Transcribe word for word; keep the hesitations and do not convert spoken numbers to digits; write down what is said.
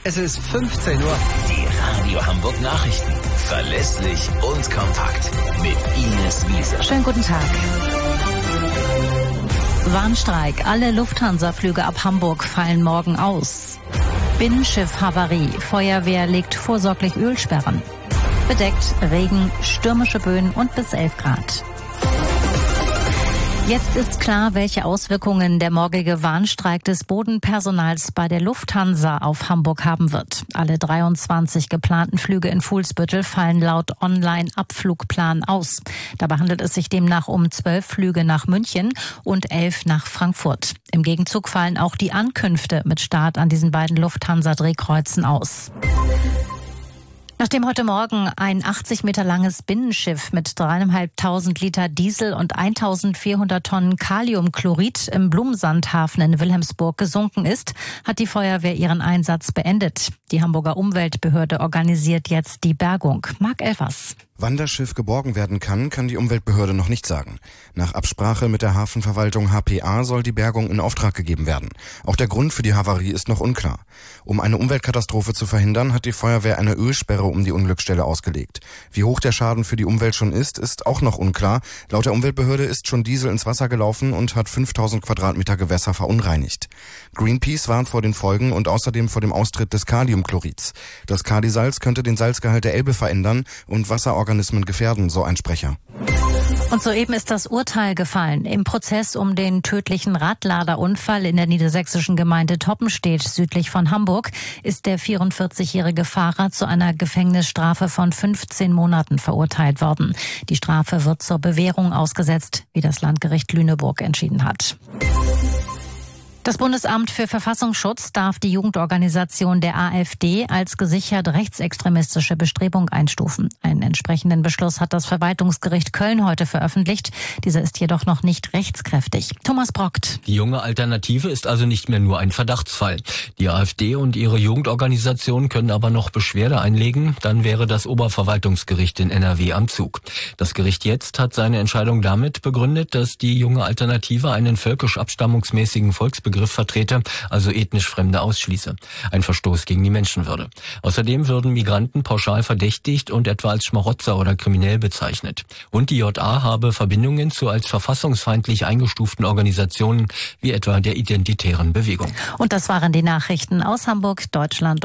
Es ist fünfzehn Uhr. Die Radio Hamburg Nachrichten. Verlässlich und kompakt. Mit Ines Wiese. Schönen guten Tag. Warnstreik. Alle Lufthansa-Flüge ab Hamburg fallen morgen aus. Binnenschiff-Havarie. Feuerwehr legt vorsorglich Ölsperren. Bedeckt, Regen, stürmische Böen und bis elf Grad. Jetzt ist klar, welche Auswirkungen der morgige Warnstreik des Bodenpersonals bei der Lufthansa auf Hamburg haben wird. Alle dreiundzwanzig geplanten Flüge in Fuhlsbüttel fallen laut Online-Abflugplan aus. Dabei handelt es sich demnach um zwölf Flüge nach München und elf nach Frankfurt. Im Gegenzug fallen auch die Ankünfte mit Start an diesen beiden Lufthansa-Drehkreuzen aus. Nachdem heute Morgen ein achtzig Meter langes Binnenschiff mit dreieinhalbtausend Liter Diesel und eintausendvierhundert Tonnen Kaliumchlorid im Blumsandhafen in Wilhelmsburg gesunken ist, hat die Feuerwehr ihren Einsatz beendet. Die Hamburger Umweltbehörde organisiert jetzt die Bergung. Marc Elfers. Wann das Schiff geborgen werden kann, kann die Umweltbehörde noch nicht sagen. Nach Absprache mit der Hafenverwaltung H P A soll die Bergung in Auftrag gegeben werden. Auch der Grund für die Havarie ist noch unklar. Um eine Umweltkatastrophe zu verhindern, hat die Feuerwehr eine Ölsperre um die Unglücksstelle ausgelegt. Wie hoch der Schaden für die Umwelt schon ist, ist auch noch unklar. Laut der Umweltbehörde ist schon Diesel ins Wasser gelaufen und hat fünftausend Quadratmeter Gewässer verunreinigt. Greenpeace warnt vor den Folgen und außerdem vor dem Austritt des Kaliumchlorids. Das Kalisalz könnte den Salzgehalt der Elbe verändern und Wasserorganismen gefährden, so ein Sprecher. Und soeben ist das Urteil gefallen. Im Prozess um den tödlichen Radladerunfall in der niedersächsischen Gemeinde Toppenstedt südlich von Hamburg ist der vierundvierzigjährige Fahrer zu einer Gefängnisstrafe von fünfzehn Monaten verurteilt worden. Die Strafe wird zur Bewährung ausgesetzt, wie das Landgericht Lüneburg entschieden hat. Das Bundesamt für Verfassungsschutz darf die Jugendorganisation der AfD als gesichert rechtsextremistische Bestrebung einstufen. Einen entsprechenden Beschluss hat das Verwaltungsgericht Köln heute veröffentlicht. Dieser ist jedoch noch nicht rechtskräftig. Thomas Brockt. Die junge Alternative ist also nicht mehr nur ein Verdachtsfall. Die AfD und ihre Jugendorganisation können aber noch Beschwerde einlegen. Dann wäre das Oberverwaltungsgericht in N R W am Zug. Das Gericht jetzt hat seine Entscheidung damit begründet, dass die junge Alternative einen völkisch-abstammungsmäßigen Volksbegriff Begriff vertrete, also ethnisch Fremde ausschließe. Ein Verstoß gegen die Menschenwürde. Außerdem würden Migranten pauschal verdächtigt und etwa als Schmarotzer oder kriminell bezeichnet. Und die J A habe Verbindungen zu als verfassungsfeindlich eingestuften Organisationen wie etwa der Identitären Bewegung. Und das waren die Nachrichten aus Hamburg, Deutschland